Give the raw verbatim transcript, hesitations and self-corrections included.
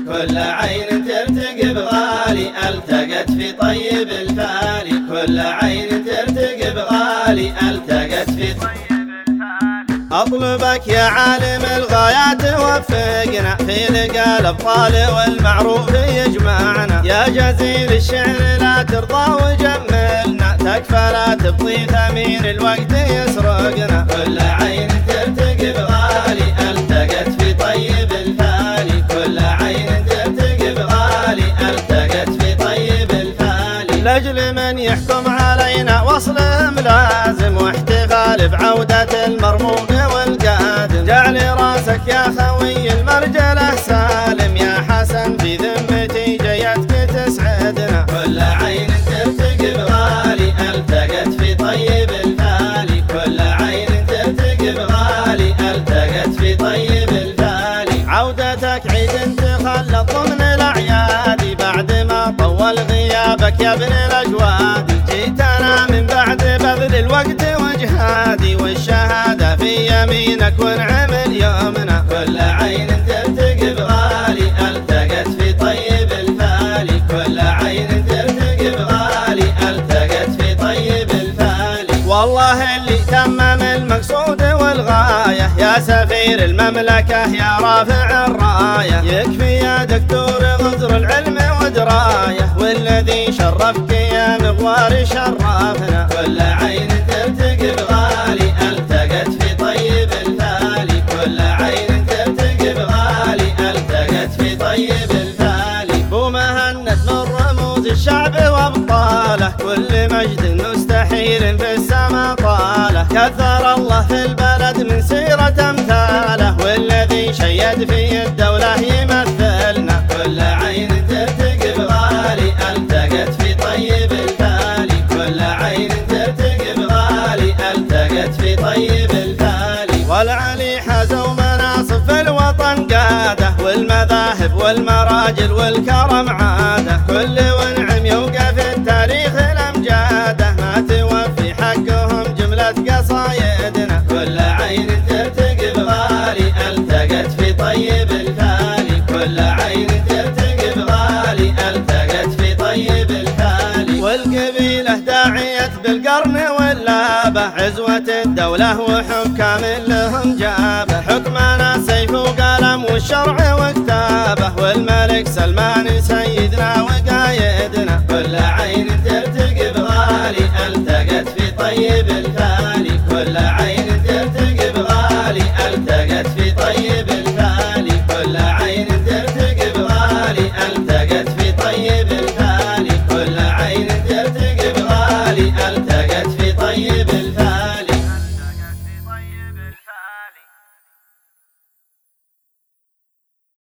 كل عين ترتقب غالي التقت في طيب الفالي، كل عين ترتقب غالي التقت في طيب الفالي. أطلبك يا عالم الغايات وفقنا في لقى الأبطال والمعروف يجمعنا، يا جزيل الشعر لا ترضى وجملنا، تكفى لا تبطي ثمين الوقت يسرقنا. كل عين ترتقب غالي التقت في طيب الفالي، كل عين ترتقب غالي التقت في طيب الفالي. لأجل من يحكم علينا وصلهم لازم، واحتفال بعودة المرموم والقادم. جعل راسك يا خوي المرجله سالم، يا حسن في ذمتي جيتك تسعدنا. كل عين ترتقب غالي التقت في طيب الفالي، كل عين ترتقب غالي التقت في طيب الفالي. عودتك عيد تخلط ضمن الأعياد، بعد ما طول غيابك يا ابن الأجواد. جيتنا من بعد بذل الوقت وجهادي، والشهادة في يمينك ونعمل يومنا. كل عين ترتقب غالي التقت في طيب الفالي، كل عين ترتقب غالي التقت في طيب الفالي. والله اللي تمم المقصود والغاية، يا سفير المملكة يا رافع الراية. يكفي يا دكتور غزر العلم ودراية، والذي شرفك يا مغوار شرفنا. كل عين ترتقب غالي التقت في طيب الفالي، كل عين ترتقب غالي التقت في طيب الفالي. بو مهند من رموز الشعب وابطاله، كل مجد مستحيل في السما طاله. كثر الله في البلد من سيرة امثاله، والذي شيد في الدولة يمثلنا. كل عين ترتقب غالي التقت في طيب الفالي، كل عين ترتقب غالي التقت في طيب الفالي. والعلي حزوا مناصب في الوطن قاده، والمذاهب والمراجل والكرم عاده. كل ونعم يوقف التاريخ الامجاده، ما توفي حقهم جملة قصايدنا. كل عين ترتقب غالي التقت في طيب الفالي، كل عين ترتقب غالي التقت في طيب الفالي. والقبيلة داعية بالقرن واللابة، عزوة الدولة وحكام لهم جابه. حكمنا سيف وقلم والشرع وكتابه، والملك سلمان سيدنا وقايدنا. كل عين ترتقب غالي التقت في طيب الفالي، كل عين ترتقب غالي التقت في طيب الفالي.